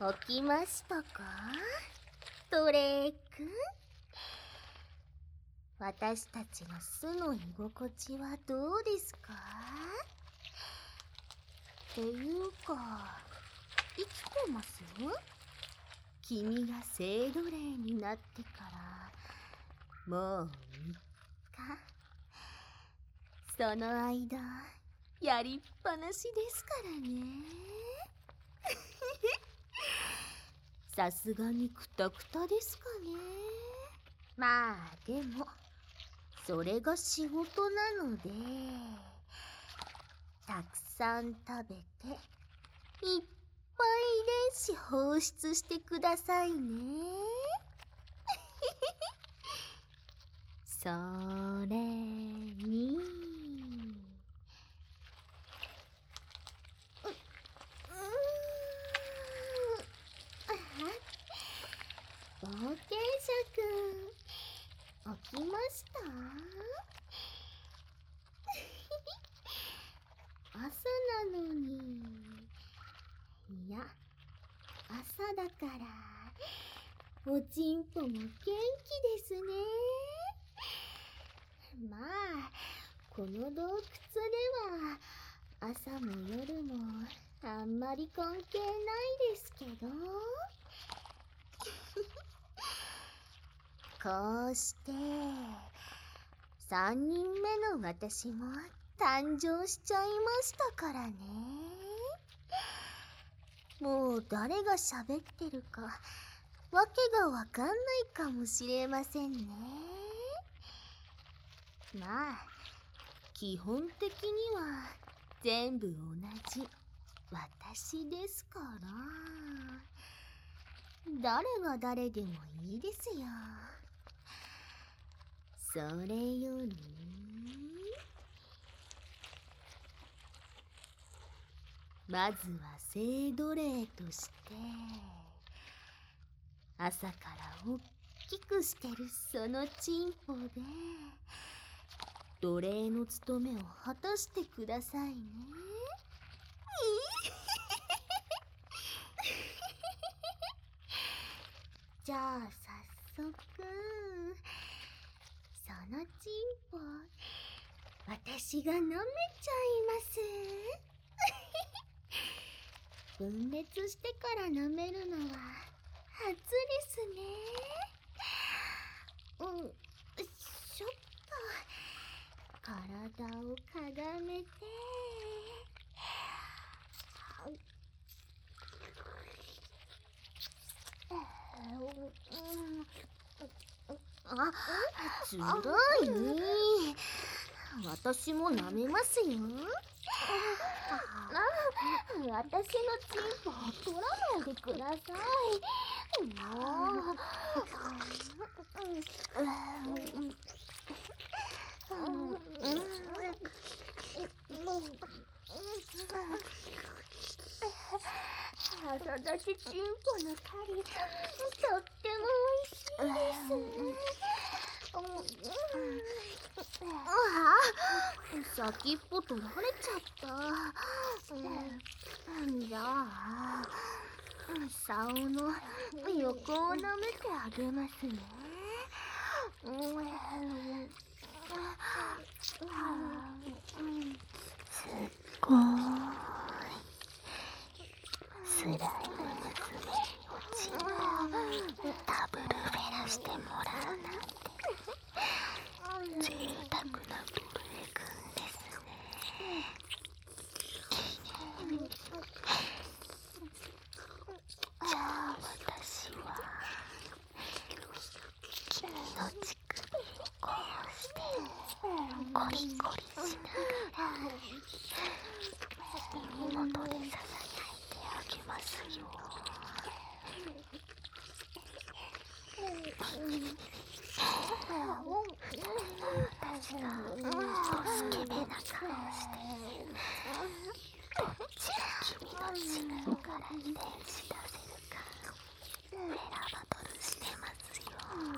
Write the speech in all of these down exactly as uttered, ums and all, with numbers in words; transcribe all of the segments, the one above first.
起きましたか、トレイ君。私たちの巣の居心地はどうですか？っていうか、生きてます？君が聖奴隷になってからもうみっか。その間やりっぱなしですからね。さすがにクタクタですかね。まあでもそれが仕事なので、たくさん食べていっぱい遺伝子放出してくださいね。それに冒険者くん、起きました？朝なのに。いや、朝だからおちんぽも元気ですね。まあこの洞窟では朝も夜もあんまり関係ないですけど。こうしてさんにんめの私も誕生しちゃいましたからね。もう誰が喋ってるかわけがわかんないかもしれませんね。まあ基本的には全部同じ私ですから、誰が誰でもいいですよ。それよりまずは聖奴隷として朝からおっきくしてるそのチンポで奴隷の務めを果たしてくださいね。じゃあ早速そのチンポ私が舐めちゃいます。分裂してから舐めるのは初ですね。うん、しょっと体をかがめて、あ、つらいね。私も舐めますよ。私のチンポを取らないでください。もう。朝立ちチンポの狩り、とっても美味しいです。ああ、先っぽ取られちゃった。じゃあ竿の横を舐めてあげますね。すっごーい、スライム娘におちんぽダブルフェラしてもらうなんて贅沢なブルエ君ですね。じゃあ私は君の乳首をこうしてコリコリしながら耳元でささやいてあげますよ。私がスケベな顔してどっちが君の自分から遺伝子出せるかフェラバトルしてますよ。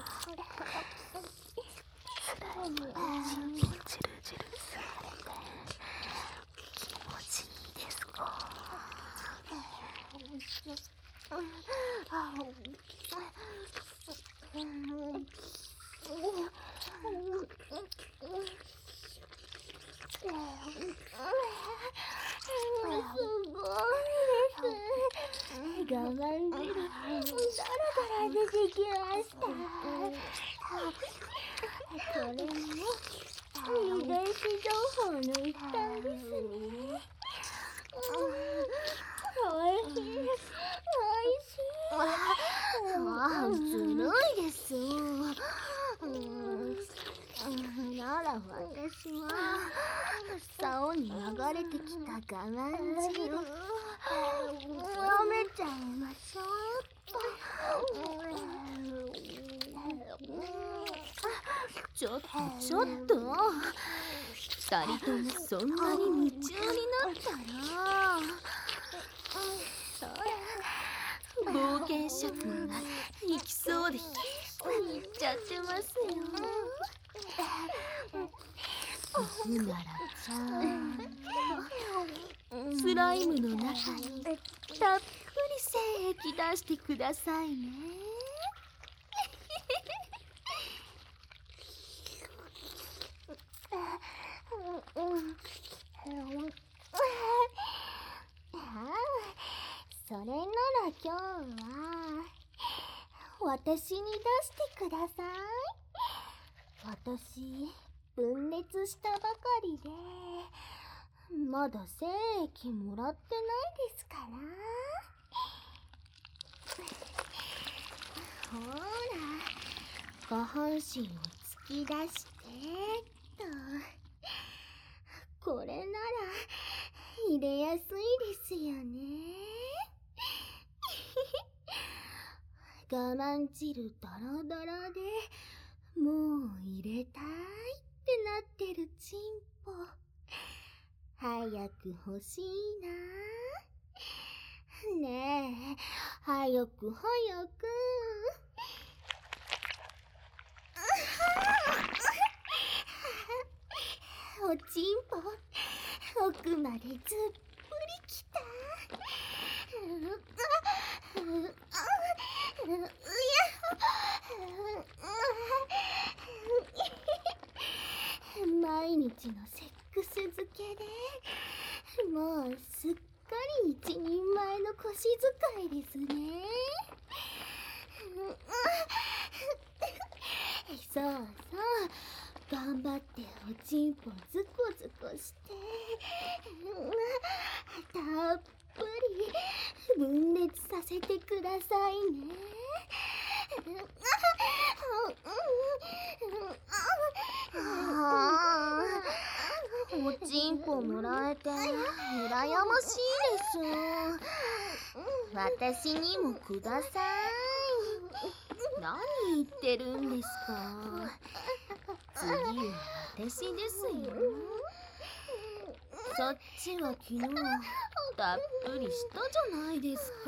スライムのチンポチルチル吸われて気持ちいいですか？ 我慢汁、だらだら出てきました。これも遺伝子情報の一環ですね。おいしい、おいしい。ああ、ずるいです。なら私は竿に流れてきた我慢汁飲めちゃいましょうと。ちょっとちょっと二人ともそんなに夢中になったら冒険者くんが行きそうで行っちゃってますよ。行くならちゃんとスライムの中にたっぷり精液出してくださいね。それなら今日は私に出してください。私分裂したばかりでまだ精液もらってないですから。ほら下半身を突き出してと。これなら入れやすいですよね。我慢汁ドロドロでもう入れたいってなってるチンポ早く欲しいな。ねえ早く早く。おちんぽ奥までずっぷりきた。毎日のセックス漬けでもうすっかり一人前の腰使いですね。そうそう頑張っておちんぽズコズコしてたっぷり分裂させてくださいね。おちんぽもらえて羨ましいです。私にもください。何言ってるんですか。次は私ですよ。そっちは昨日たっぷりしたじゃないですか。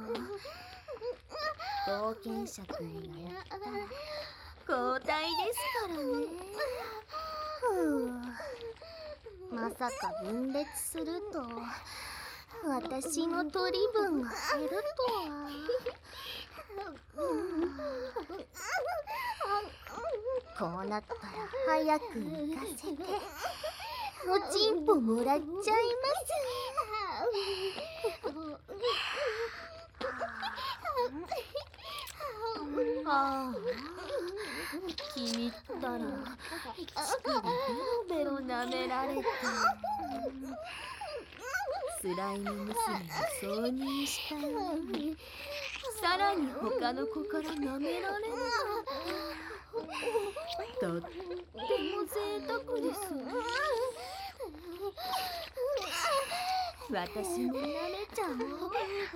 冒険者くんがやったら交代ですからね。ふうまさか分裂すると私の取り分が減るとは。こうなったら早く行かせておちんぽもらっちゃいます。ああ君ったら乳首ベロベロ舐められてスライム娘を挿入したのにさらに他の子から舐められるとっても贅沢です。私も舐めちゃおう。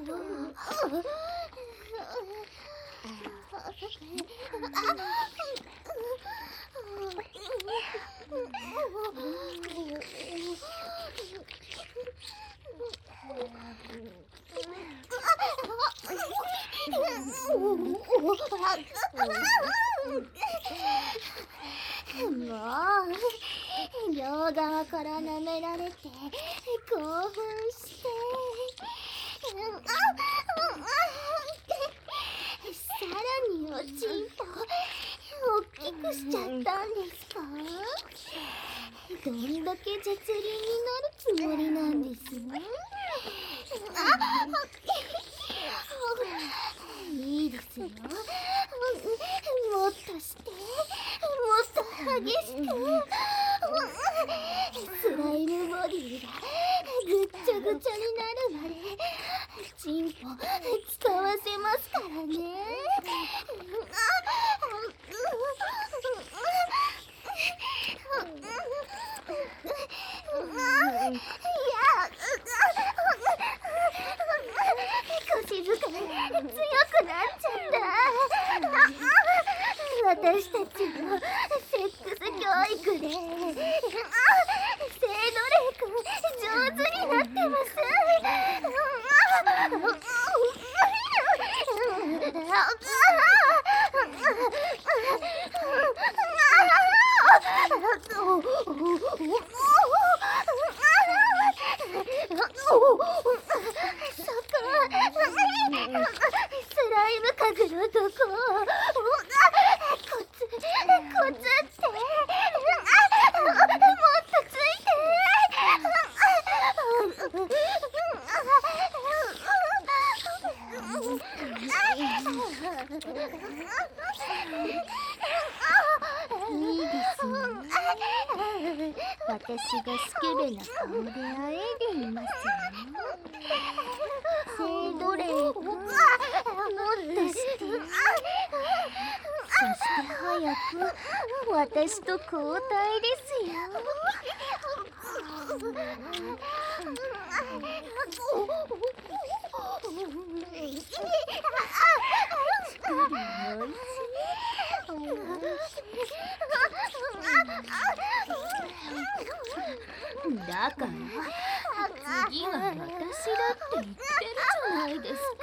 もう両側から舐められて興奮してくしちゃったんですか？どんだけ絶倫になるつもりなんです？いいですよ。もっとして、もっと激しく。スライムボディがぐっちゃぐちゃになるまでチンポ使わせますからね。腰使い強くなっちゃった。私たちのセックス教育で性奴隷君上手になってます。スライム家具のとこコツコツってもっとついて。いいですね。私がスケベな顔であえいでいますよ。性奴隷がもっとして、そして早く私と交代ですよ。だから次は私だって言ってるじゃないですか。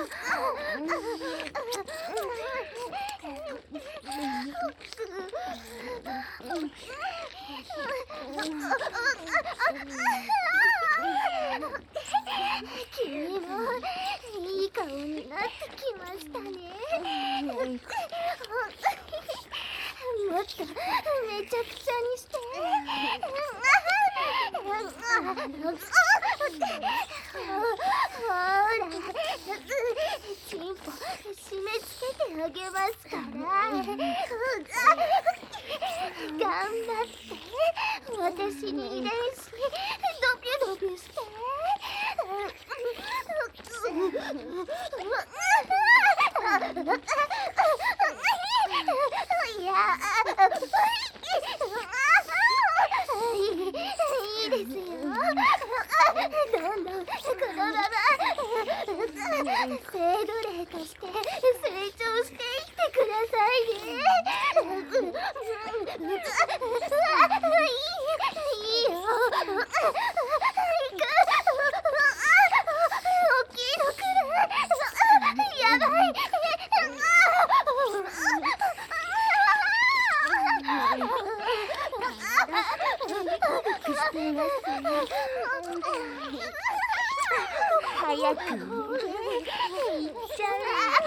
君もいい顔になってきましたね。もっとめちゃくちゃにして。ほら、チンポ締め付けてあげますから。頑張って私に遺伝子ドビュドビュして。いや、いいですよ。どんどんこのまま性奴隷として成長していってくださいね。いいよ。大きいの来る。やばい。早く行っちゃう。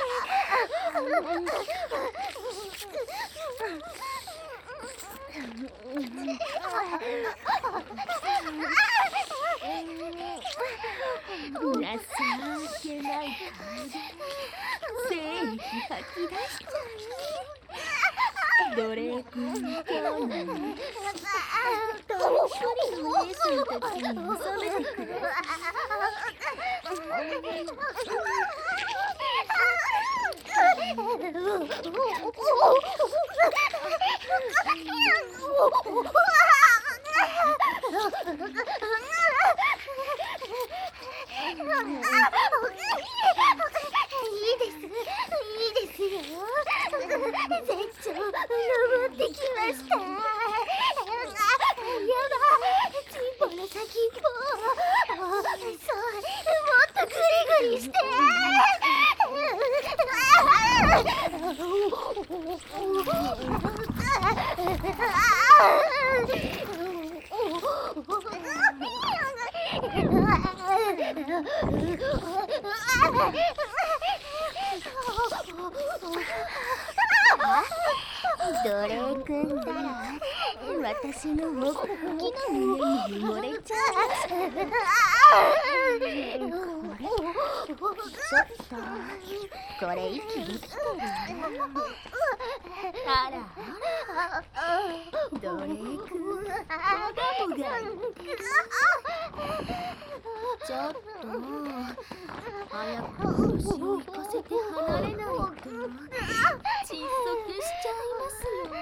情けない顔で精液吐き出しちゃう。奴隷君の今日のね、とっぷりの姉さんたちに収めてくれ。いいです、いいですよ。絶頂登ってきました。やばい、チンポの先っぽ。そう、もっとグリグリして。 奴隷くんったら私の大きな胸に埋もれちゃう。ちょっとこれ息できてる？あらあら、奴隷くんボガボガ言ってる。ちょっと早く腰を引かせて離れないと窒息しちゃいますよ。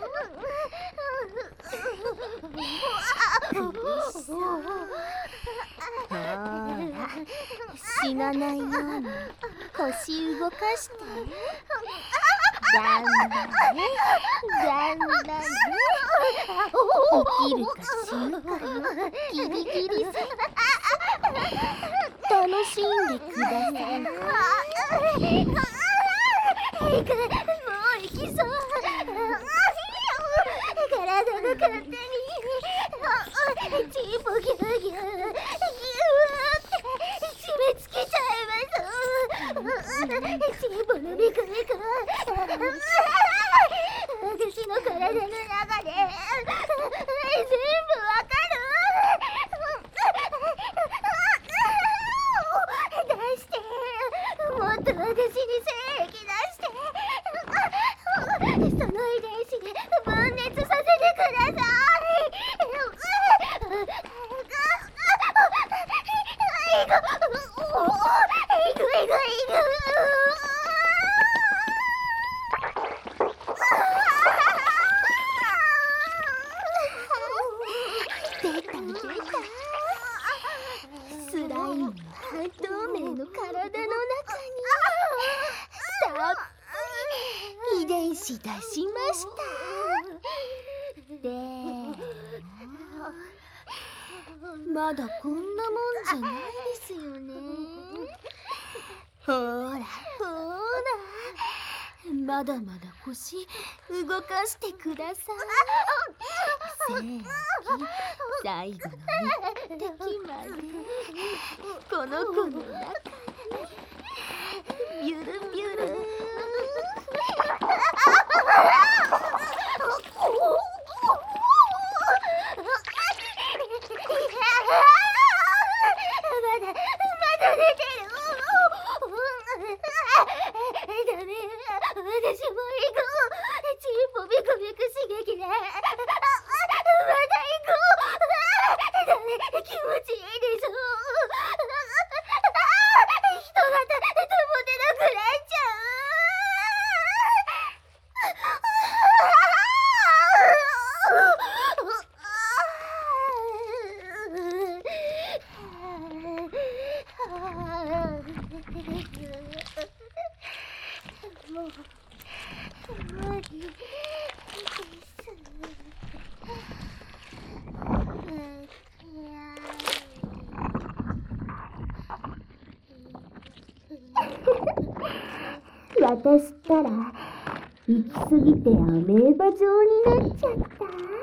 ほら、死なないように腰動かして。頑張れ頑張れ。起きるか死ぬかのギリギリセーフ。楽しんでください。もう行きそう。体が勝手にチーポギュギュギューって締め付けちゃいます。チーポのビクビク私の体の中で全部わかる。出して、もっと私に精液出して、その遺伝子で分裂させてください。いくいくいく。出た出た。スライムの半透明の体の中にたっぷり遺伝子出しました。でもまだこんなもんじゃないですよね。ほらほら、まだまだ腰動かしてください。正義最後の一滴までこの子の中にビュルビュル。まだまだ出てる。ダメ、私も行こう。チーポビクビク刺激でまだ行こう。ダメ、気持ちいいでしょ。人がとても出なくなっちゃう。もう無理です。私ったら行き過ぎてアメーバ状になっちゃった。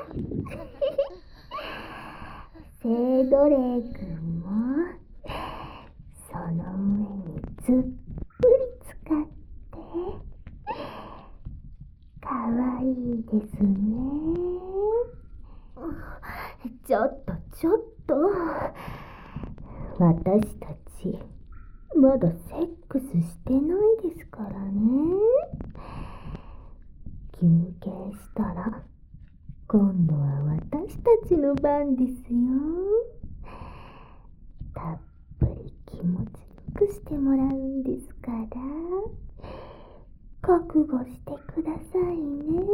セイドレイ君もその上にずっぷり使ってかわいいですね。ちょっとちょっと、私たちまだセックスしてないですからね。休憩したら今度は私たちの番ですよ。たっぷり気持ちよくしてもらうんですから、覚悟してくださいね。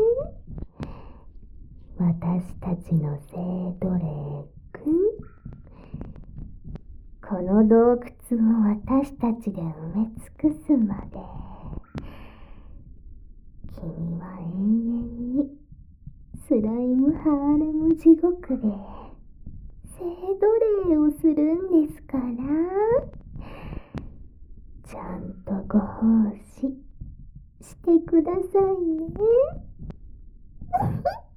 私たちのセイドレイ君、この洞窟を私たちで埋め尽くすまで、君は永遠にスライムハーレム地獄でセイドレイをするんですから、ちゃんとご奉仕してくださいね。